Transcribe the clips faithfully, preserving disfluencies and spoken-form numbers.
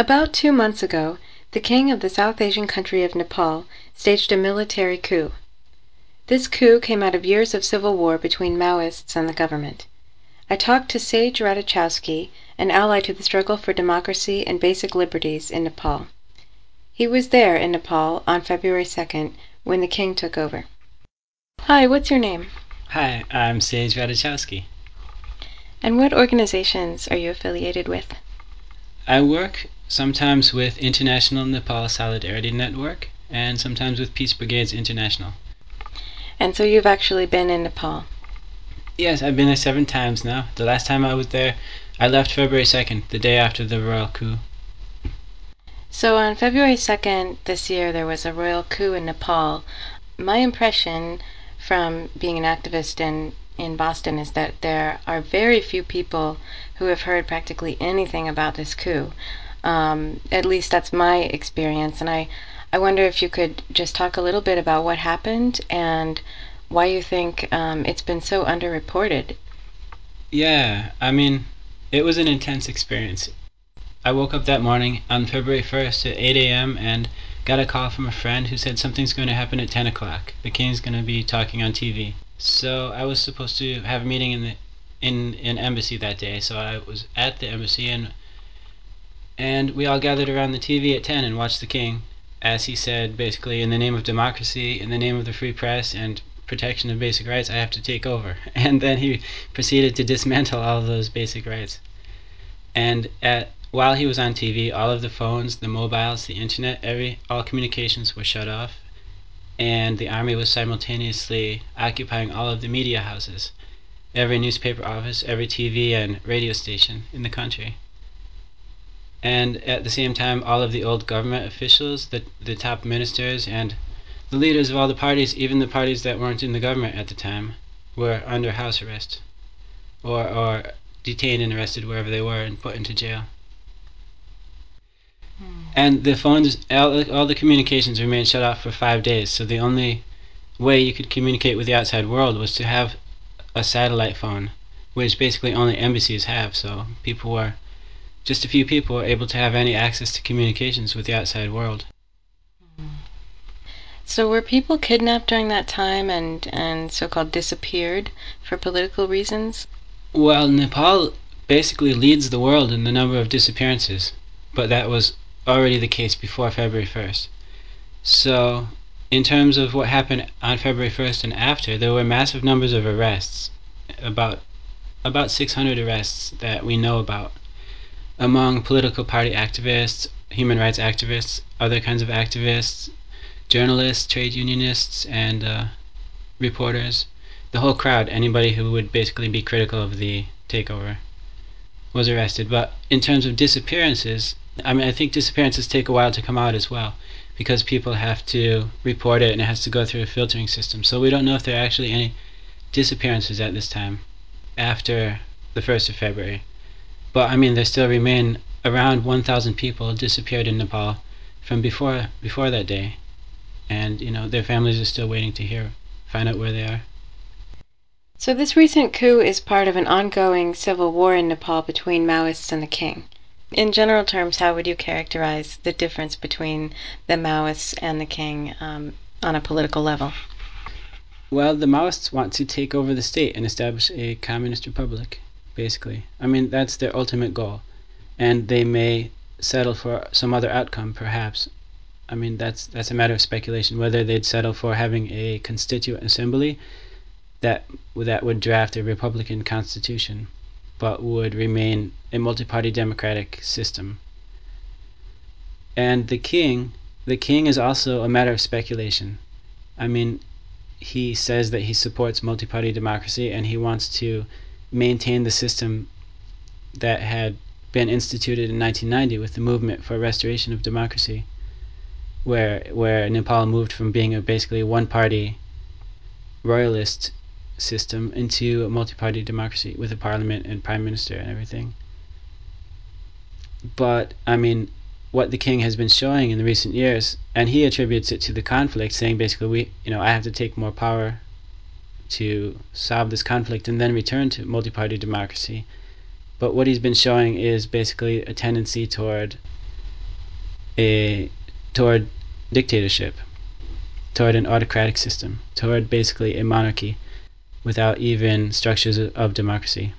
About two months ago, the king of the South Asian country of Nepal staged a military coup. This coup came out of years of civil war between Maoists and the government. I talked to Sage Radachowski, an ally to the struggle for democracy and basic liberties in Nepal. He was there in Nepal on February second when the king took over. Hi, what's your name? Hi, I'm Sage Radachowski. And what organizations are you affiliated with? I work sometimes with International Nepal Solidarity Network and sometimes with Peace Brigades International. And so you've actually been in Nepal? Yes, I've been there seven times now. The last time I was there, I left February second, the day after the royal coup. So on February second this year, there was a royal coup in Nepal. My impression from being an activist in, in Boston is that there are very few people who have heard practically anything about this coup. Um, at least that's my experience. And I, I wonder if you could just talk a little bit about what happened and why you think um, it's been so underreported. Yeah, I mean, it was an intense experience. I woke up that morning on February first at eight a.m. and got a call from a friend who said something's going to happen at ten o'clock. The king's going to be talking on T V. So I was supposed to have a meeting in the in an embassy that day. So I was at the embassy and and we all gathered around the T V at ten and watched the king as he said basically, in the name of democracy, in the name of the free press and protection of basic rights, I have to take over. And then he proceeded to dismantle all of those basic rights. And at while he was on T V, all of the phones, the mobiles, the internet, every all communications were shut off, and the army was simultaneously occupying all of the media houses, every newspaper office, every T V and radio station in the country. And at the same time, all of the old government officials, the the top ministers, and the leaders of all the parties, even the parties that weren't in the government at the time, were under house arrest, or or detained and arrested wherever they were and put into jail. And the phones, all, all the communications remained shut off for five days. So the only way you could communicate with the outside world was to have a satellite phone, which basically only embassies have. So people were, just a few people were able to have any access to communications with the outside world. So were people kidnapped during that time and, and so-called disappeared for political reasons? Well, Nepal basically leads the world in the number of disappearances, but that was already the case before February first. So, in terms of what happened on February first and after, there were massive numbers of arrests, about about six hundred arrests that we know about, among political party activists, human rights activists, other kinds of activists, journalists, trade unionists, and uh, reporters. The whole crowd, anybody who would basically be critical of the takeover, was arrested. But in terms of disappearances, I mean, I think disappearances take a while to come out as well, because people have to report it and it has to go through a filtering system. So we don't know if there are actually any disappearances at this time after the first of February. But I mean, there still remain around one thousand people disappeared in Nepal from before before that day, and you know their families are still waiting to hear, find out where they are. So this recent coup is part of an ongoing civil war in Nepal between Maoists and the king. In general terms, how would you characterize the difference between the Maoists and the king um, on a political level? Well, the Maoists want to take over the state and establish a communist republic, basically. I mean, that's their ultimate goal. And they may settle for some other outcome, perhaps. I mean, that's that's a matter of speculation, whether they'd settle for having a constituent assembly that that would draft a republican constitution, but would remain a multi-party democratic system. And the king, the king is also a matter of speculation. I mean, he says that he supports multi-party democracy and he wants to maintain the system that had been instituted in nineteen ninety with the movement for restoration of democracy, where where Nepal moved from being a basically one-party royalist system into a multi-party democracy with a parliament and prime minister and everything. But I mean, what the king has been showing in the recent years, and he attributes it to the conflict, saying basically, we, you know, I have to take more power to solve this conflict and then return to multi-party democracy. But what he's been showing is basically a tendency toward a toward dictatorship, toward an autocratic system, toward basically a monarchy without even structures of democracy.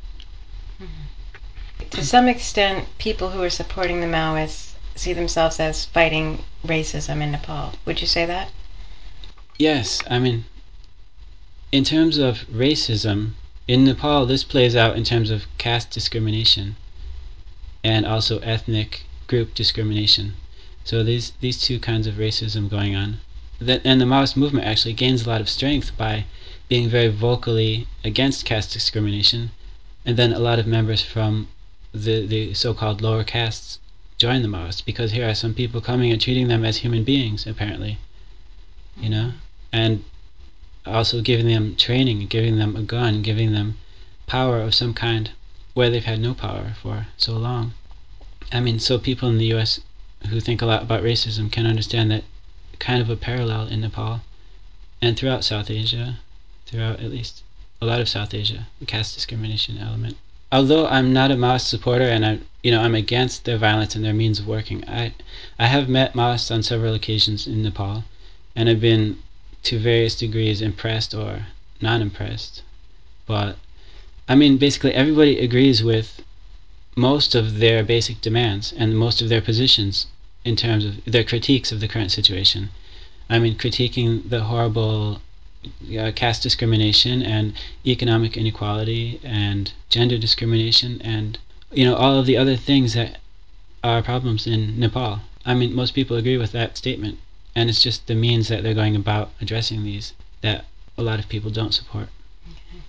To some extent, people who are supporting the Maoists see themselves as fighting racism in Nepal. Would you say that? Yes, I mean, in terms of racism, in Nepal, this plays out in terms of caste discrimination and also ethnic group discrimination. So these these two kinds of racism going on. That, and the Maoist movement actually gains a lot of strength by being very vocally against caste discrimination, and then a lot of members from the, the so-called lower castes join the Maoists because here are some people coming and treating them as human beings, apparently, you know, and also giving them training, giving them a gun, giving them power of some kind where they've had no power for so long. I mean, so people in the U S who think a lot about racism can understand that kind of a parallel in Nepal and throughout South Asia, throughout at least a lot of South Asia, the caste discrimination element. Although I'm not a Maoist supporter and I'm, you know, I'm against their violence and their means of working, I, I have met Maoists on several occasions in Nepal, and I've been to various degrees impressed or non-impressed. But I mean, basically everybody agrees with most of their basic demands and most of their positions in terms of their critiques of the current situation. I mean, critiquing the horrible uh, caste discrimination and economic inequality and gender discrimination and, you know, all of the other things that are problems in Nepal. I mean, most people agree with that statement, and it's just the means that they're going about addressing these that a lot of people don't support. Okay.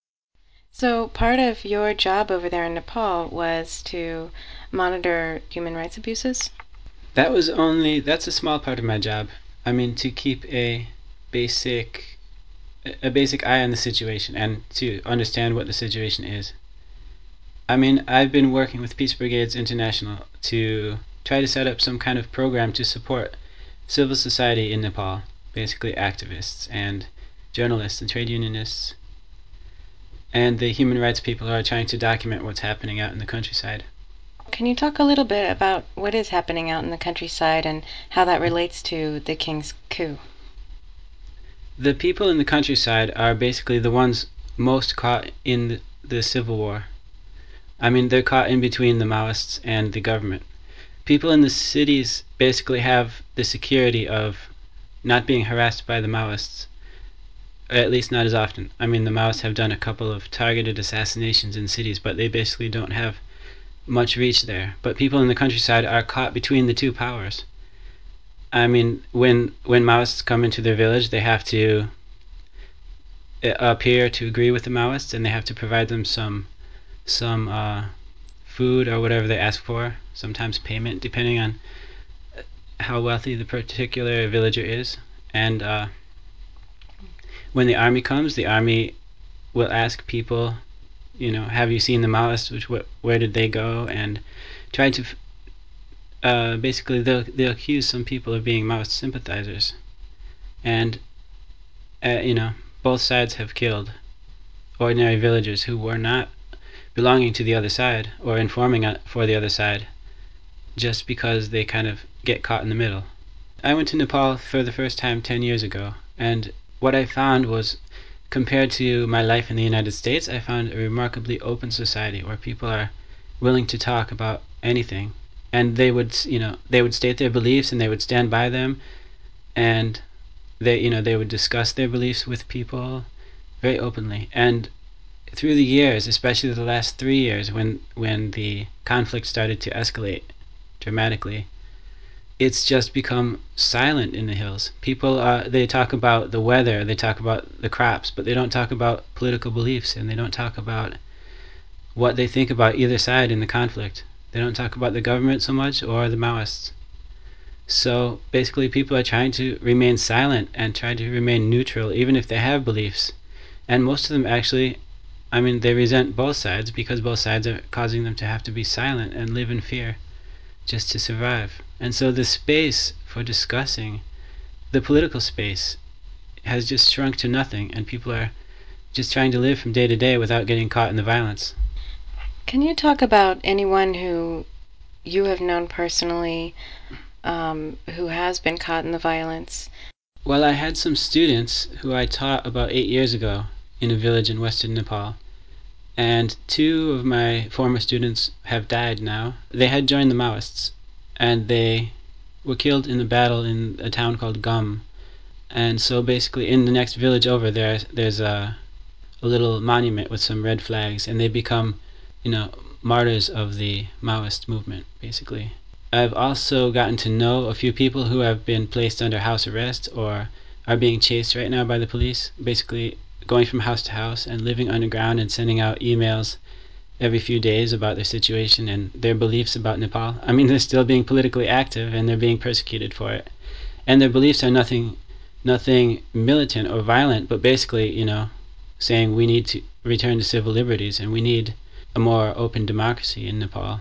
So part of your job over there in Nepal was to monitor human rights abuses? That was only, that's a small part of my job. I mean, to keep a basic a basic eye on the situation and to understand what the situation is. I mean, I've been working with Peace Brigades International to try to set up some kind of program to support civil society in Nepal, basically activists and journalists and trade unionists and the human rights people who are trying to document what's happening out in the countryside. Can you talk a little bit about what is happening out in the countryside and how that relates to the king's coup? The people in the countryside are basically the ones most caught in the, the civil war. I mean, they're caught in between the Maoists and the government. People in the cities basically have the security of not being harassed by the Maoists, at least not as often. I mean, the Maoists have done a couple of targeted assassinations in cities, but they basically don't have much reach there. But people in the countryside are caught between the two powers. I mean, when when Maoists come into their village, they have to appear to agree with the Maoists, and they have to provide them some some uh, food or whatever they ask for, sometimes payment, depending on how wealthy the particular villager is. And uh, when the army comes, the army will ask people, you know, have you seen the Maoists? Which, wh- where did they go? And try to, uh, basically, they'll, they'll accuse some people of being Maoist sympathizers. And, uh, you know, both sides have killed ordinary villagers who were not belonging to the other side or informing for the other side just because they kind of get caught in the middle. I went to Nepal for the first time ten years ago, and what I found was, compared to my life in the United States, I found a remarkably open society where people are willing to talk about anything, and they would, you know, they would state their beliefs and they would stand by them, and they, you know, they would discuss their beliefs with people very openly. And through the years, especially the last three years, when when the conflict started to escalate dramatically, it's just become silent in the hills. People, uh, they talk about the weather, they talk about the crops, but they don't talk about political beliefs, and they don't talk about what they think about either side in the conflict. They don't talk about the government so much or the Maoists. So basically, people are trying to remain silent and try to remain neutral, even if they have beliefs. And most of them actually, I mean, they resent both sides because both sides are causing them to have to be silent and live in fear just to survive. And so the space for discussing, the political space, has just shrunk to nothing, and people are just trying to live from day to day without getting caught in the violence. Can you talk about anyone who you have known personally um, who has been caught in the violence? Well, I had some students who I taught about eight years ago in a village in western Nepal, and two of my former students have died now. They had joined the Maoists, and they were killed in the battle in a town called Gum. And so basically in the next village over there, there's a, a little monument with some red flags, and they become, you know, martyrs of the Maoist movement, basically. I've also gotten to know a few people who have been placed under house arrest or are being chased right now by the police, basically going from house to house and living underground and sending out emails every few days about their situation and their beliefs about Nepal. I mean, they're still being politically active and they're being persecuted for it. And their beliefs are nothing nothing militant or violent, but basically, you know, saying we need to return to civil liberties and we need a more open democracy in Nepal.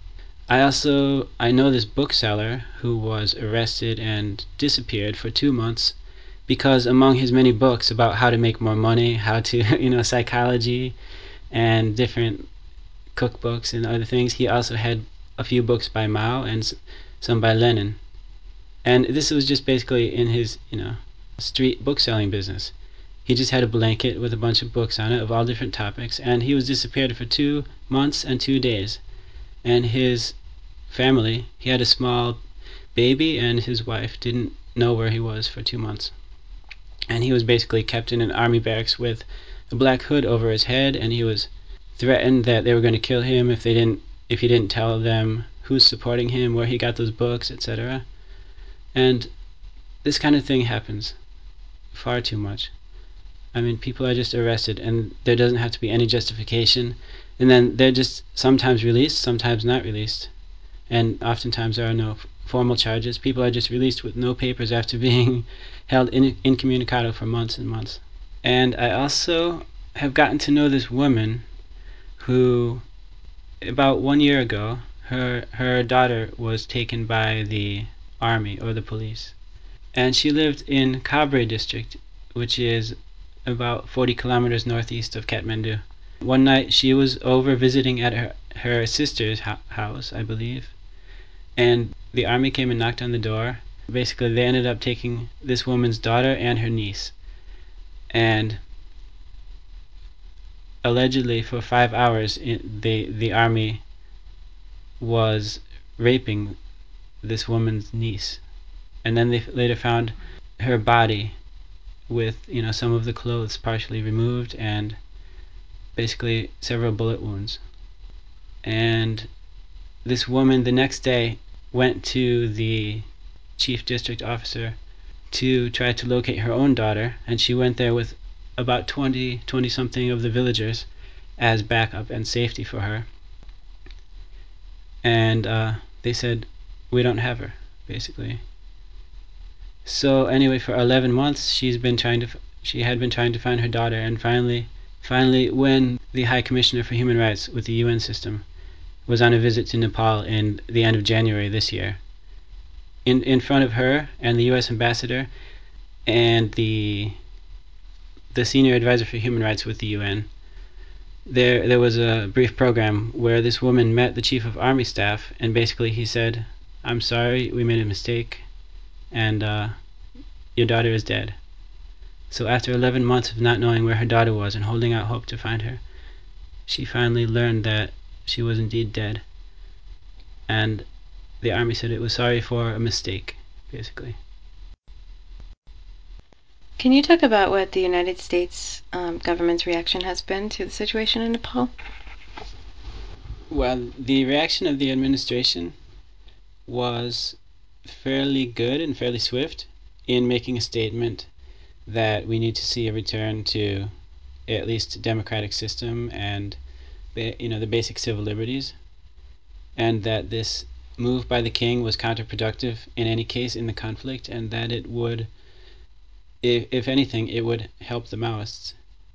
I also I know this bookseller who was arrested and disappeared for two months because among his many books about how to make more money, how to you know psychology and different cookbooks and other things, he also had a few books by Mao and some by Lenin. And this was just basically in his you know street bookselling business. He just had a blanket with a bunch of books on it of all different topics, and he was disappeared for two months and two days. And his family, he had a small baby, and his wife didn't know where he was for two months. And he was basically kept in an army barracks with a black hood over his head, and he was threatened that they were going to kill him if they didn't if he didn't tell them who's supporting him, where he got those books, et cetera. And this kind of thing happens far too much. I mean, people are just arrested, and there doesn't have to be any justification, and then they're just sometimes released, sometimes not released, and oftentimes there are no formal charges. People are just released with no papers after being held in, incommunicado for months and months. And I also have gotten to know this woman who, about one year ago, her her daughter was taken by the army or the police, and she lived in Kabrai district, which is about forty kilometers northeast of Kathmandu. One night she was over visiting at her, her sister's ho- house, I believe, and the army came and knocked on the door. Basically, they ended up taking this woman's daughter and her niece, and allegedly for five hours the the army was raping this woman's niece, and then they later found her body with you know some of the clothes partially removed and basically several bullet wounds. And this woman the next day went to the chief district officer to try to locate her own daughter, and she went there with about twenty, twenty something of the villagers as backup and safety for her. And uh, they said, we don't have her, basically. So anyway, for eleven months she's been trying to she had been trying to find her daughter, and finally finally when the High Commissioner for Human Rights with the U N system was on a visit to Nepal in the end of January this year, in in front of her and the U S ambassador and the the senior advisor for human rights with the U N, there there was a brief program where this woman met the chief of army staff, and basically he said, I'm sorry, we made a mistake, and uh, your daughter is dead. So after eleven months of not knowing where her daughter was and holding out hope to find her, she finally learned that she was indeed dead. And the army said it was sorry for a mistake, basically. Can you talk about what the United States um, government's reaction has been to the situation in Nepal? Well, the reaction of the administration was fairly good and fairly swift in making a statement that we need to see a return to at least a democratic system and you know the basic civil liberties, and that this move by the king was counterproductive in any case in the conflict, and that it would, if, if anything, it would help the Maoists.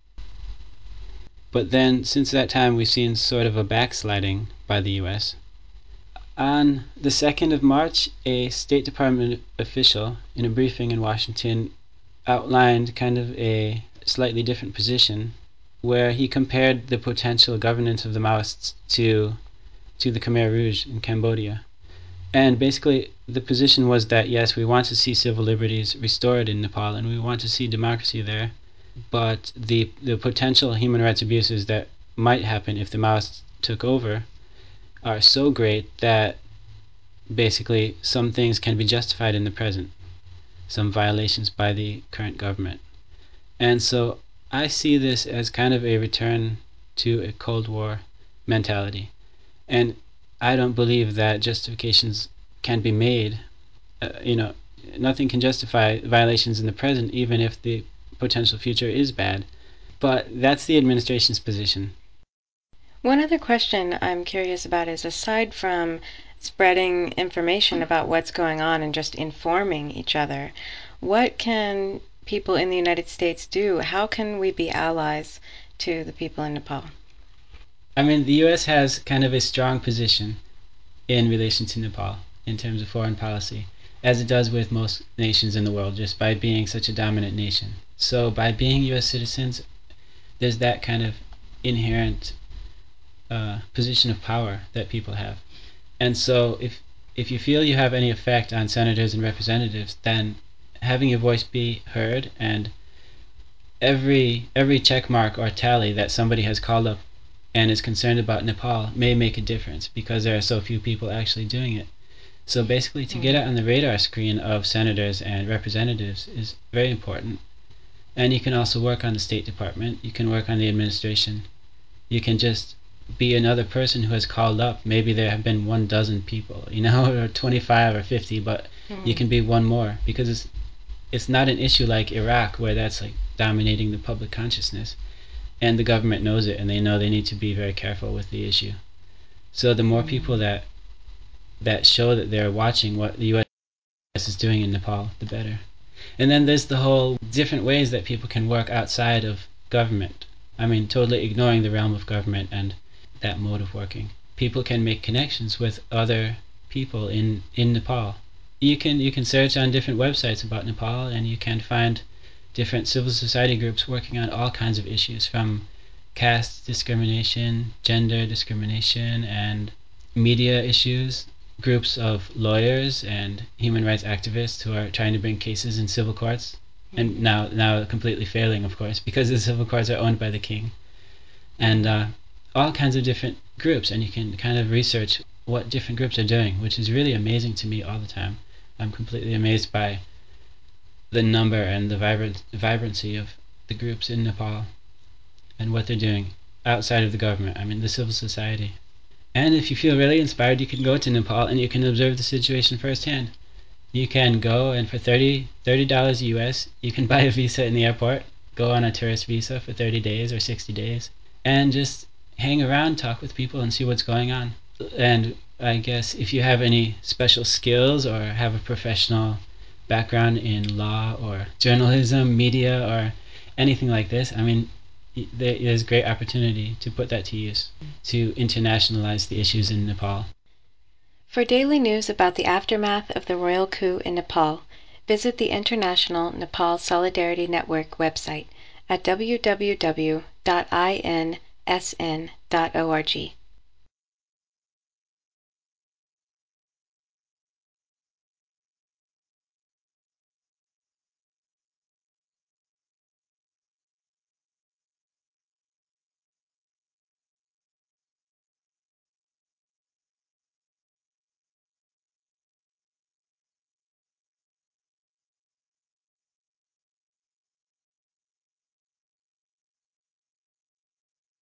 But then, since that time, we've seen sort of a backsliding by the U S. On the second of March, a State Department official, in a briefing in Washington, outlined kind of a slightly different position where he compared the potential governance of the Maoists to to the Khmer Rouge in Cambodia. And basically, the position was that yes, we want to see civil liberties restored in Nepal and we want to see democracy there, but the the potential human rights abuses that might happen if the Maoists took over are so great that basically some things can be justified in the present, some violations by the current government. And so I see this as kind of a return to a Cold War mentality. And I don't believe that justifications can be made. Uh, you know, nothing can justify violations in the present, even if the potential future is bad. But that's the administration's position. One other question I'm curious about is, aside from spreading information about what's going on and just informing each other, what can people in the United States do? How can we be allies to the people in Nepal? I mean, the U S has kind of a strong position in relation to Nepal in terms of foreign policy, as it does with most nations in the world, just by being such a dominant nation. So, by being U S citizens, there's that kind of inherent uh, position of power that people have. And so, if if you feel you have any effect on senators and representatives, then having your voice be heard and every every check mark or tally that somebody has called up and is concerned about Nepal may make a difference because there are so few people actually doing it. So basically, to get Mm. it on the radar screen of senators and representatives is very important. And you can also work on the State Department. You can work on the administration. You can just be another person who has called up. Maybe there have been one dozen people, you know, or twenty-five or fifty, but you Mm. can be one more because it's it's not an issue like Iraq where that's like dominating the public consciousness, and the government knows it and they know they need to be very careful with the issue. So the more people Mm. that that show that they're watching what the U S is doing in Nepal, the better. And then there's the whole different ways that people can work outside of government. I mean, totally ignoring the realm of government and that mode of working. People can make connections with other people in, in Nepal. You can you can search on different websites about Nepal and you can find different civil society groups working on all kinds of issues from caste discrimination, gender discrimination, and media issues, groups of lawyers and human rights activists who are trying to bring cases in civil courts, and Mm. now now completely failing, of course, because the civil courts are owned by the king, and Mm. uh, all kinds of different groups, and you can kind of research what different groups are doing, which is really amazing to me all the time. I'm completely amazed by the number and the vibrant vibrancy of the groups in Nepal and what they're doing outside of the government. I mean, the civil society. And if you feel really inspired, you can go to Nepal and you can observe the situation firsthand. You can go and for thirty dollars U S, you can buy a visa in the airport, go on a tourist visa for thirty days or sixty days, and just hang around, talk with people, and see what's going on. And I guess if you have any special skills or have a professional background in law or journalism, media, or anything like this, I mean, there is great opportunity to put that to use, to internationalize the issues in Nepal. For daily news about the aftermath of the royal coup in Nepal, visit the International Nepal Solidarity Network website at w w w dot i n s n dot org.